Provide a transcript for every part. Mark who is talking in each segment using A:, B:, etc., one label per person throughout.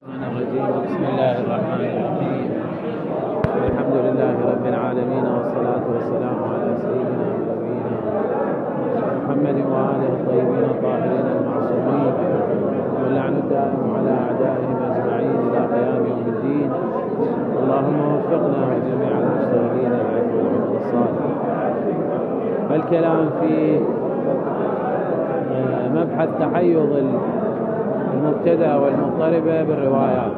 A: بسم الله الرحمن الرحيم. الحمد لله رب العالمين، والصلاة والسلام على سيدنا ونبينا محمد وآله الطيبين الطاهرين المعصومين، واللعن الدائم على أعدائهم أجمعين إلى قيام يوم الدين. اللهم وفقنا وجميع المشتغلين بالعلم والعمل الصالح. الكلام في مبحث تحيض المبتدأ والمضطربة بالروايات.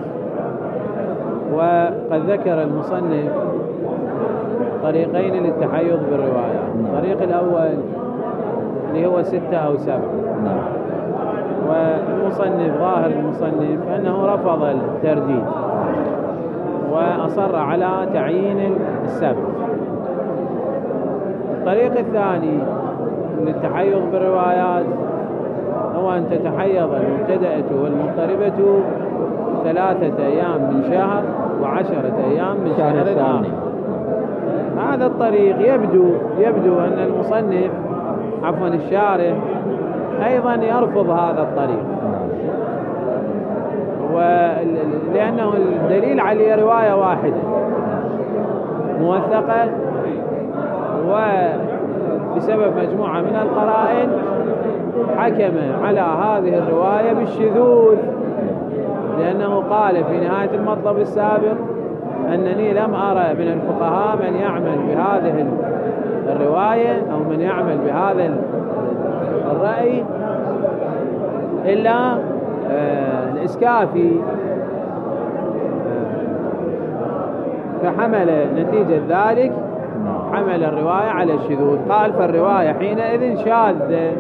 A: وقد ذكر المصنف طريقين للتحيض بالروايات. الطريق الأول اللي هو 6 أو 7، والمصنف ظاهر المصنف أنه رفض الترديد وأصر على تعيين 7. الطريق الثاني للتحيض بالروايات هو أن تتحيض المبتدأة والمضطربة 3 أيام من شهر و10 أيام من شهر آخر. هذا الطريق يبدو أن المصنف الشارح أيضا يرفض هذا الطريق، لأنه الدليل عليه رواية واحدة موثقة، وبسبب مجموعة من القرائن حكم على هذه الرواية بالشذوذ، لأنه قال في نهاية المطلب السابق أنني لم أرى من الفقهاء من يعمل بهذه الرواية أو من يعمل بهذا الرأي إلا الإسكافي، فحمل نتيجة ذلك حمل الرواية على الشذوذ. قال فالرواية حينئذ شاذة.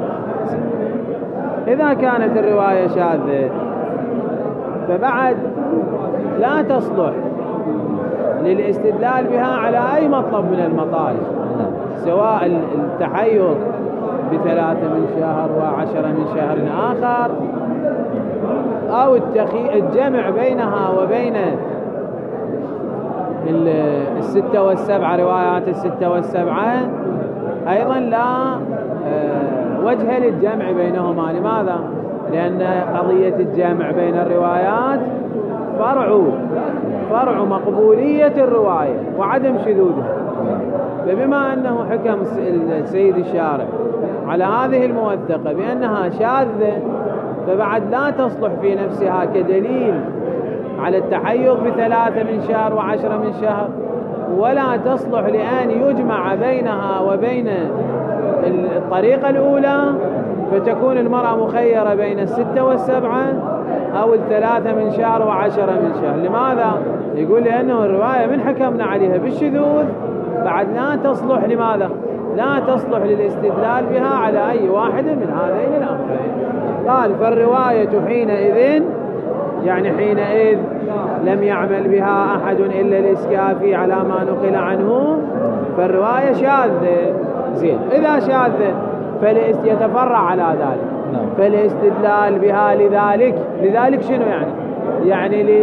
A: إذا كانت الرواية شاذة فبعد لا تصلح للاستدلال بها على أي مطلب من المطالب، سواء التحيض ب3 من شهر و10 من شهر آخر، أو الجمع بينها وبين 6 و7 روايات 6 و7 أيضا لا وجه للجمع بينهما. لماذا؟ لأن قضية الجمع بين الروايات فرع مقبولية الرواية وعدم شذوذها. فبما أنه حكم السيد الشارع على هذه الموثقة بأنها شاذة، فبعد لا تصلح في نفسها كدليل على التحيض ب3 من شهر و10 من شهر، ولا تصلح لأن يجمع بينها وبين الطريقة الأولى، فتكون المرأة مخيرة بين 6 و7 أو 3 من شهر و10 من شهر. لماذا؟ يقول لأنه الرواية من حكمنا عليها بالشذوذ بعد لا تصلح. لماذا؟ لا تصلح للاستدلال بها على أي واحد من هذين الأمرين. قال فالرواية حينئذ، يعني حينئذ لم يعمل بها أحد إلا الإسكافي على ما نقل عنه، فالرواية شاذة. زين، إذا شاذة فليتفرع على ذلك، فالاستدلال بها لذلك شنو يعني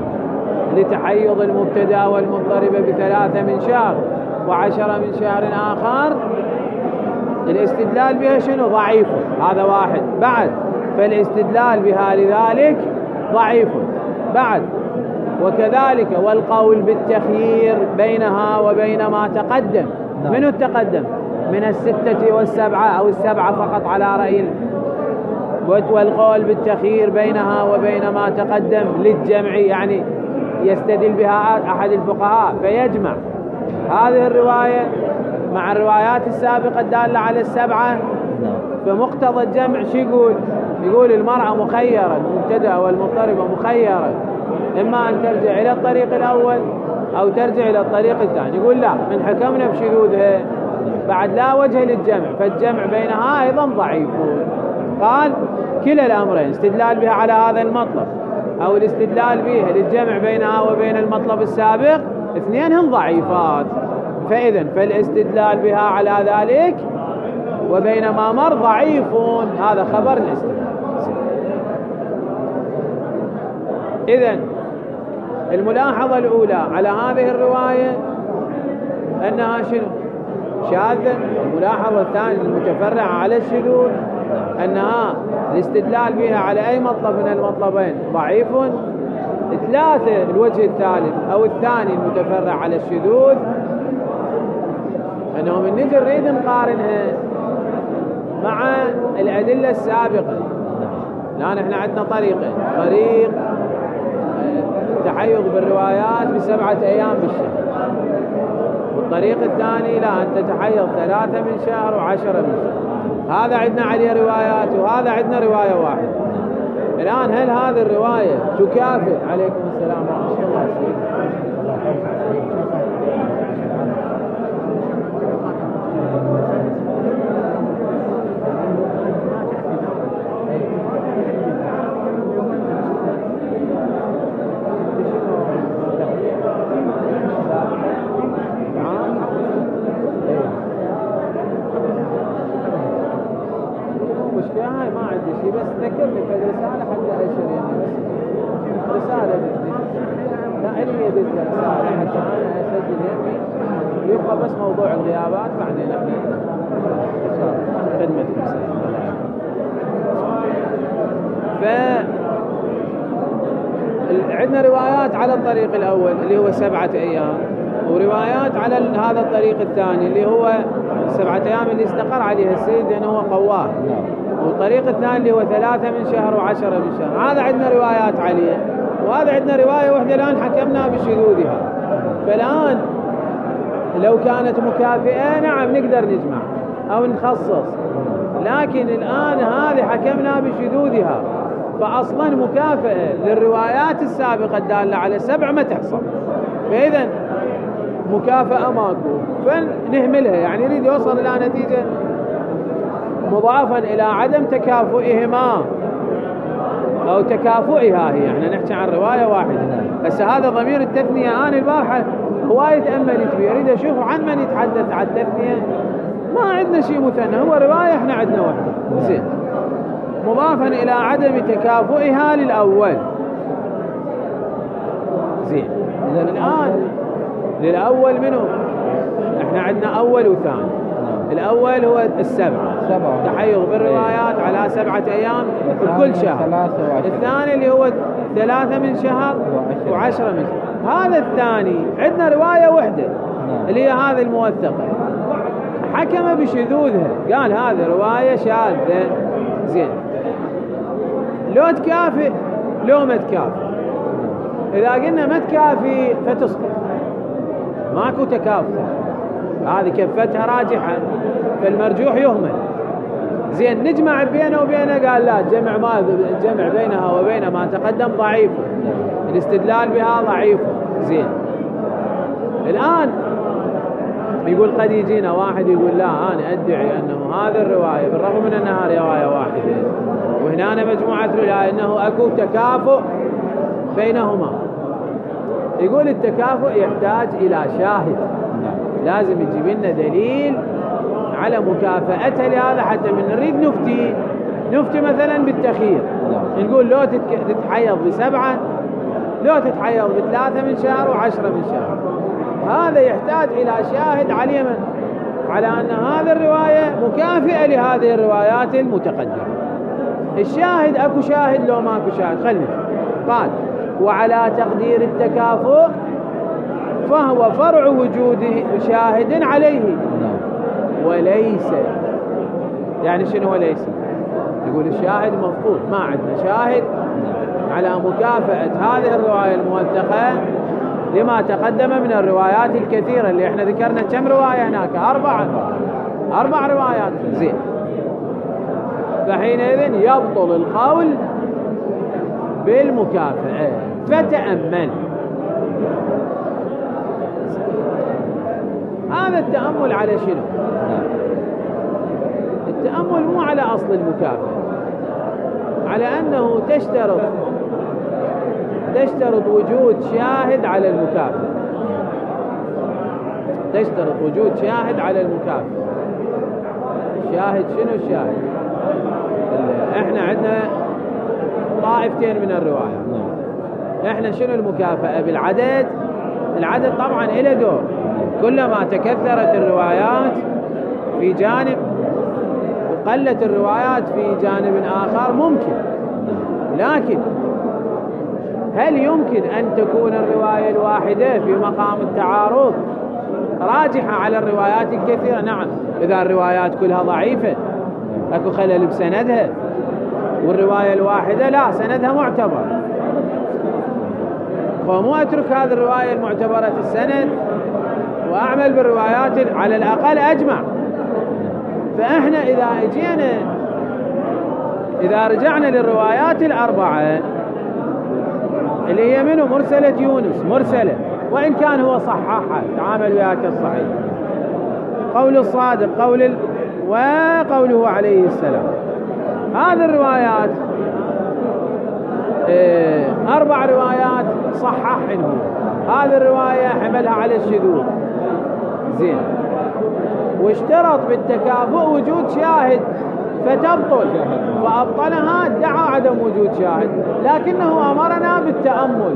A: لتحيض المبتدأ والمضطربة ب3 من شهر و10 من شهر آخر، الاستدلال بها شنو؟ ضعيف. هذا واحد. بعد فالاستدلال بها لذلك ضعيف. بعد وكذلك والقول بالتخيير بينها وبين ما تقدم. منو التقدم؟ من 6 و7 أو 7 فقط على رأي. والقول بالتخيير بينها وبين ما تقدم للجمع، يعني يستدل بها أحد الفقهاء فيجمع هذه الرواية مع الروايات السابقة الدالة على 7. فمقتضى الجمع شو يقول المرأة مخيرة، المبتدأ والمضطربة مخيرة، إما أن ترجع إلى الطريق الأول أو ترجع إلى الطريق الثاني. يقول لا، من حكمنا بشذوذها بعد لا وجه للجمع، فالجمع بينها أيضا ضعيف. قال كلا الأمرين، استدلال بها على هذا المطلب أو الاستدلال بها للجمع بينها وبين المطلب السابق، اثنين هم ضعيفات. فإذن فالاستدلال بها على ذلك وبين ما مر ضعيفون. هذا خبر الاستدلال. إذن الملاحظة الأولى على هذه الرواية أنها شنو؟ شاذة. الملاحظة الثانية المتفرعة على الشذوذ أنها الاستدلال بها على أي مطلب من المطلبين ضعيف. ثلاثة الوجه الثالث أو الثاني المتفرع على الشذوذ، أنه من نجي نريد نقارنها مع الأدلة السابقة. الآن احنا عندنا طريقين: طريق التحيض بالروايات ب7 أيام بالشهر، والطريق الثاني لا، أن تتحيض 3 من شهر و10 من شهر. هذا عندنا عليه روايات وهذا عندنا رواية واحدة. الآن هل هذه الرواية تكافئ؟ عليكم السلام ورحمة الله وبركاته. هاي ما عندي شيء، بس ذكرني في الرسالة حتى أشر يعني، بس رسالة لا علمية رسالة حتى أنا أسجل يمي، يبقى بس موضوع الغيابات بعدين احنا خدمتكم. عندنا روايات على الطريق الأول اللي هو 7 أيام، وروايات على هذا الطريق الثاني اللي هو 7 أيام اللي استقر عليها السيد لأنه هو قواه، والطريق الثاني اللي هو 3 من شهر و10 من شهر. هذا عندنا روايات عليه، وهذا عندنا رواية واحدة الآن حكمنا بشذوذها. فالآن لو كانت مكافئة نعم نقدر نجمع أو نخصص، لكن الآن هذه حكمنا بشذوذها، فأصلا مكافئة للروايات السابقة الدالة على 7 ما تحصل، فإذا مكافأة ماكو فنهملها. يعني يريد يوصل إلى نتيجة مضافا إلى عدم تكافؤهما أو تكافؤها هي. يعني نحكي عن رواية واحدة. بس هذا ضمير التثنية أنا البارحة هواية تأملت فيه، أريد أشوف عن من يتحدث عن التثنية. ما عندنا شيء مثنى، هو رواية احنا عندنا واحدة زين، مضافا إلى عدم تكافؤها للأول. زين إذا الآن للأول منه احنا عندنا أول وثاني. الأول هو 7 تحيض بالروايات على 7 أيام كل شهر. الثاني اللي هو 3 من شهر و10 من شهر. هذا الثاني عندنا رواية واحدة اللي هي هذه الموثقة، حكم بشذوذها، قال هذه رواية شاذة. زين لو تكافئ لو ما تكافئ. إذا قلنا ما تكافي فتسقط، ماكو تكافؤ، هذه كفتها راجحة، فالمرجوح يهمل. زين نجمع بينه وبينه، قال لا، الجمع بينها وبين ما تقدم ضعيف، الاستدلال بها ضعيف. زين الآن يقول قد يجينا واحد يقول لا، أنا أدعي أنه هذه الرواية بالرغم من أنها رواية واحدة وهنا مجموعة رواية أنه أكو تكافؤ بينهما. يقول التكافؤ يحتاج إلى شاهد، لازم يجيب لنا دليل على مكافأتها لهذا حتى من نريد نفتي مثلا بالتخيير، نقول لو تتحيض ب7، لو تتحيض ب3 من شهر و10 من شهر. هذا يحتاج إلى شاهد على أن هذه الرواية مكافئة لهذه الروايات المتقدمة. الشاهد أكو شاهد لو ما أكو شاهد خلنا. قال وعلى تقدير التكافؤ فهو فرع وجود شاهد عليه وليس. يعني شنو وليس؟ يقول الشاهد مفقود، ما عندنا شاهد على مكافأة هذه الرواية الموثقة لما تقدم من الروايات الكثيرة اللي احنا ذكرنا. كم رواية هناك؟ 4 روايات. زين فحينئذ يبطل القول بالمكافأة. فتأمل هذا التأمل على شنو؟ التأمل مو على أصل المكافأة، على أنه تشترط وجود شاهد على المكافأة. تشترط وجود شاهد على المكافأة. شاهد شنو الشاهد؟ احنا عندنا طائفتين من الرواية. احنا شنو المكافأة؟ بالعدد. العدد طبعا إلى دور، كلما تكثرت الروايات في جانب وقلت الروايات في جانب آخر ممكن، لكن هل يمكن أن تكون الرواية الواحدة في مقام التعارض راجحة على الروايات الكثيرة؟ نعم، إذا الروايات كلها ضعيفة أكو خلل بسندها، والرواية الواحدة لا، سندها معتبر، فمو أترك هذه الرواية المعتبرة السند وأعمل بالروايات على الأقل أجمع. فإحنا إذا رجعنا للروايات الأربعة اللي هي منه مرسلة يونس، مرسلة وإن كان هو صححها، تعامل وياك الصحيح، قول الصادق، وقوله عليه السلام، هذه الروايات 4 روايات صححنه، هذه الرواية حملها على الشذوذ، زين، واشترط بالتكافؤ وجود شاهد فتبطل، فأبطلها ادعى عدم وجود شاهد، لكنه أمرنا بالتأمل،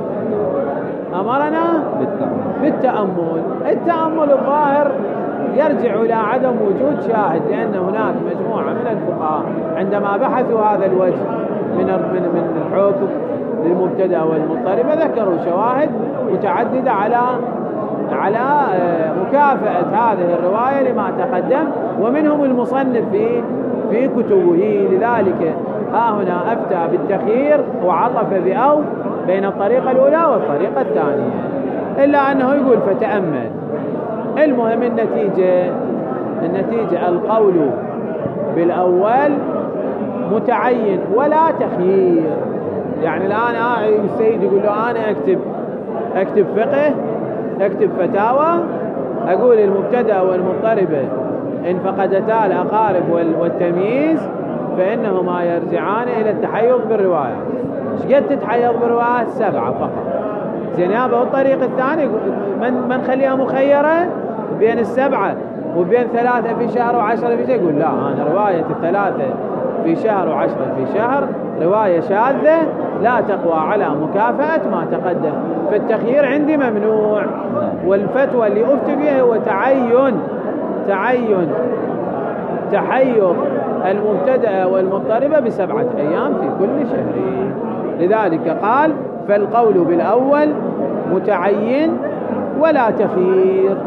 A: التأمل الظاهر يرجع إلى عدم وجود شاهد، لأن هناك مجموعة من الفقهاء عندما بحثوا هذا الوجه من الحكم للمبتدأ والمضطرب ذكروا شواهد متعددة على مكافأة هذه الرواية لما تقدم، ومنهم المصنف في كتبه. لذلك ها هنا أفتى بالتخيير وعطف بأو بين الطريقة الأولى والطريقة الثانية، إلا أنه يقول فتأمل. المهم النتيجة القول بالأول متعين ولا تخيير. يعني الآن السيد يقول له أنا أكتب فقه، أكتب فتاوى، أقول المبتدأ والمضطربة إن فقدتا الأقارب والتمييز فإنهما يرجعان إلى التحيض بالرواية. شقد تتحيض بالرواية؟ 7 فقط. زين يابا، والطريق الثاني من خليها مخيرة بين 7 وبين 3 في شهر و10 في شهر؟ يقول لا، أنا رواية 3 في شهر و10 في شهر رواية شاذة لا تقوى على مكافأة ما تقدم، فالتخيير عندي ممنوع. والفتوى اللي أفتي بها هو تحيض المبتدأ والمضطربة ب7 أيام في كل شهر. لذلك قال فالقول بالأول متعين ولا تخيير.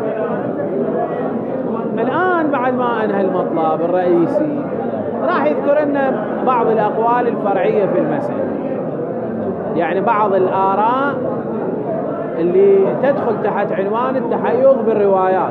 A: الآن بعد ما أنهى المطلب الرئيسي راح يذكر لنا بعض الأقوال الفرعية في المسألة، يعني بعض الآراء اللي تدخل تحت عنوان التحيض بالروايات.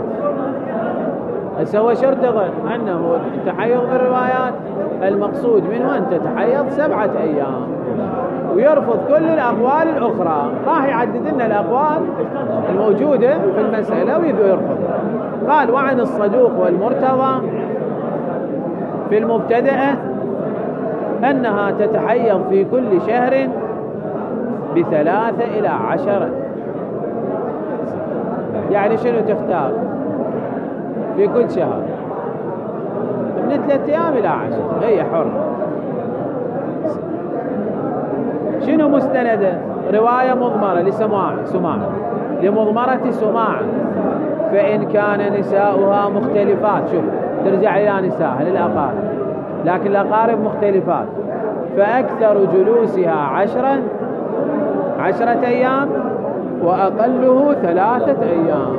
A: هو شرط تظن أنه التحيض بالروايات المقصود منه أن تتحيض 7 أيام، ويرفض كل الأقوال الأخرى. راح يعدد لنا الأقوال الموجودة في المسألة ويرفض. قال وعن الصدوق والمرتضى في المبتدأة أنها تتحيض في كل شهر ب3 إلى 10. يعني شنو تختار في كل شهر؟ من 3 أيام إلى 10، هي حر. شنو مستندة؟ رواية مضمرة لسماع لمضمرة سماع، فإن كان نساؤها مختلفات، شوف ترجع إلى نسائها للأقارب، لكن الأقارب مختلفات، فأكثر جلوسها 10 أيام وأقله 3 أيام.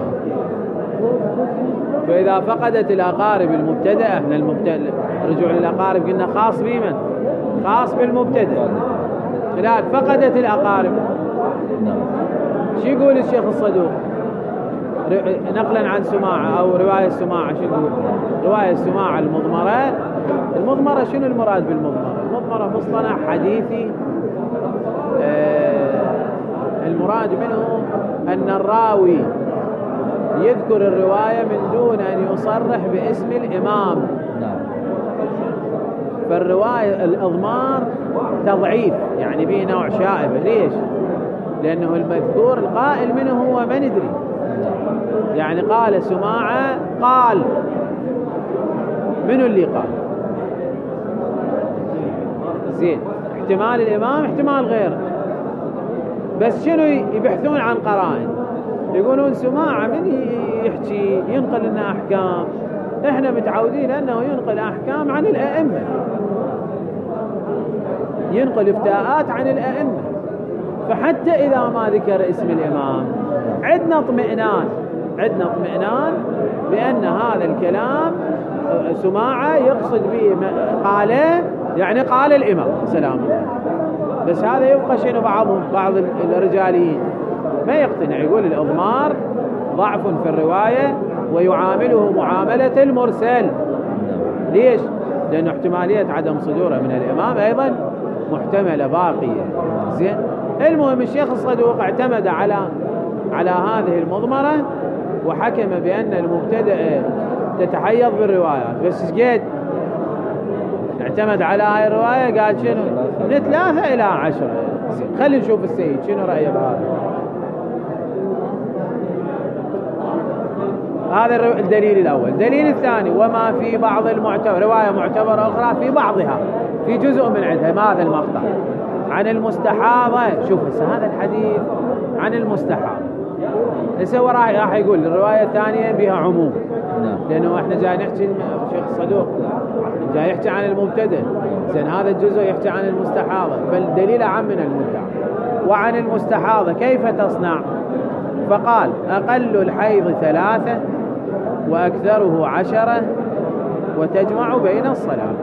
A: فإذا فقدت الأقارب المبتدأ، احنا رجوع للأقارب قلنا خاص بمن؟ خاص بالمبتدأ. الآن فقدت الأقارب، شو يقول الشيخ الصدوق نقلا عن سماعة أو رواية سماعة؟ شو يقول؟ رواية سماعة المضمرة شنو المراد بالمضمرة؟ المضمرة مصطلح حديثي، المراد منه أن الراوي يذكر الرواية من دون أن يصرح باسم الإمام. فالرواية الإضمار تضعيف، يعني به نوع شائبة. ليش؟ لأنه المذكور القائل منه هو ما ندري، يعني قال سماعة، قال منو اللي قال؟ زين، احتمال الإمام احتمال غيره، بس شنو يبحثون عن قرائن، يقولون سماعة من يحكي ينقل لنا أحكام، احنا متعودين أنه ينقل أحكام عن الأئمة، ينقل افتاءات عن الأئمة، فحتى إذا ما ذكر اسم الإمام عندنا اطمئنان بأن هذا الكلام سماعة يقصد به قاله، يعني قال الإمام سلام الله. بس هذا يبقى شنو بعض الرجاليين ما يقتنع، يقول الإضمار ضعف في الرواية ويعامله معاملة المرسل. ليش؟ لأن احتمالية عدم صدوره من الإمام أيضا محتملة باقية. زين، المهم الشيخ الصدوق اعتمد على هذه المضمرة وحكم بأن المبتدأ تتحيض بالروايات. بس ايش قد اعتمد على هاي الرواية؟ قال شنو؟ من 3 إلى 10. خلينا نشوف السيد شنو رأيه بهذا. هذا الدليل الأول. الدليل الثاني: وما في بعض رواية معتبرة أخرى في بعضها، في جزء من عندها هذا المقطع عن المستحاضة. شوف هذا الحديث عن المستحاضة لسه راح يقول الرواية الثانية بها عموم، لأنه احنا جاي نحكي الشيخ الصدوق جاي يحكي عن المبتدأ، زين هذا الجزء يحكي عن المستحاضة، فالدليل أعم من المدعى. وعن المستحاضة كيف تصنع؟ فقال: أقل الحيض 3 وأكثره 10 وتجمع بين الصلاة.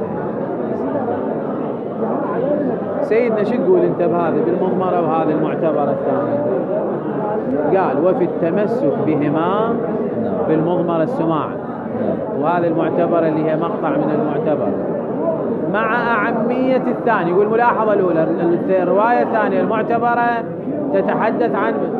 A: سيدنا شو تقول انت بهذا بالمضمرة وهذا المعتبرة الثانية؟ قال: وفي التمسك بهما بالمضمرة السماع، وهذا المعتبرة اللي هي مقطع من المعتبر، مع أعمية الثاني. يقول ملاحظة الأولى: الرواية الثانية المعتبرة تتحدث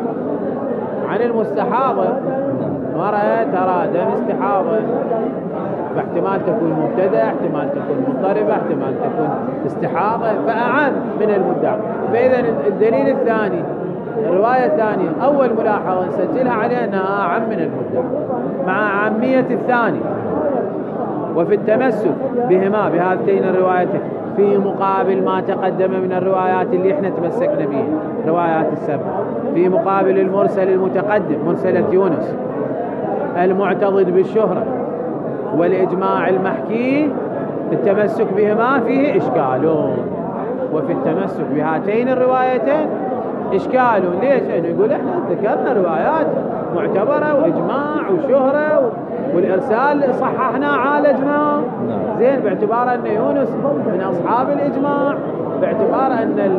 A: عن المستحاضة، مرأة ترى دم استحاضة، فاحتمال تكون مبتدأ، احتمال تكون مضطربة، احتمال تكون استحاضة، فأعم من المدعى. فإذا الدليل الثاني الرواية الثانية أول ملاحظة نسجلها عليها أنها أعم من المدعى مع أعمية الثاني. وفي التمسك بهما بهاتين الروايتين في مقابل ما تقدم من الروايات اللي احنا تمسكنا بها، روايات السبع، في مقابل المرسل المتقدم مرسلة يونس المعتضد بالشهرة والإجماع المحكي، التمسك بهما فيه إشكال. وفي التمسك بهاتين الروايتين إشكال. ليش؟ يعني يقول احنا ذكرنا روايات معتبرة وإجماع وشهرة والإرسال صححنا عالجنا، زين، باعتبار أن يونس من أصحاب الإجماع، باعتبار أن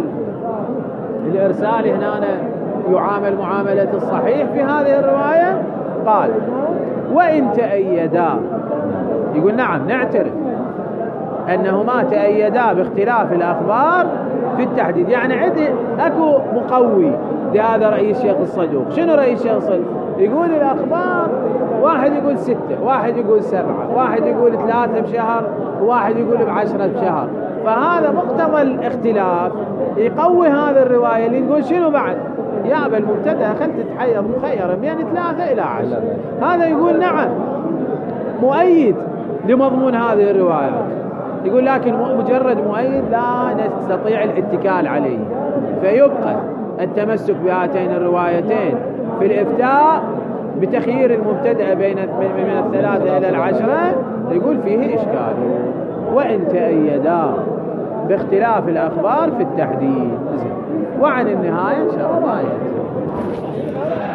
A: الإرسال هنا يعامل معاملة الصحيح في هذه الرواية. قال: وإن تأيدا، يقول نعم نعترف أنهما تأيدا باختلاف الأخبار في التحديد. يعني أكو مقوي لهذا رأي الشيخ الصدوق. شنو رأي الشيخ الصدوق؟ يقول الأخبار واحد يقول 6، واحد يقول 7، واحد يقول 3 بشهر، وواحد يقول ب10 بشهر. فهذا مقتضى الاختلاف يقوي هذه الرواية اللي تقول شنو بعد يا بالمبتدأ خلت تتحيض مخيرة من 3 إلى 10. هذا يقول نعم مؤيد لمضمون هذه الروايات. يقول لكن مجرد مؤيد لا نستطيع الاتكال عليه، فيبقى التمسك بهاتين الروايتين في الإفتاء بتخيير المبتدأ من 3 إلى 10. يقول فيه إشكال. وإن تأيدا باختلاف الأخبار في التحديد. وعن النهاية إن شاء الله يأتي.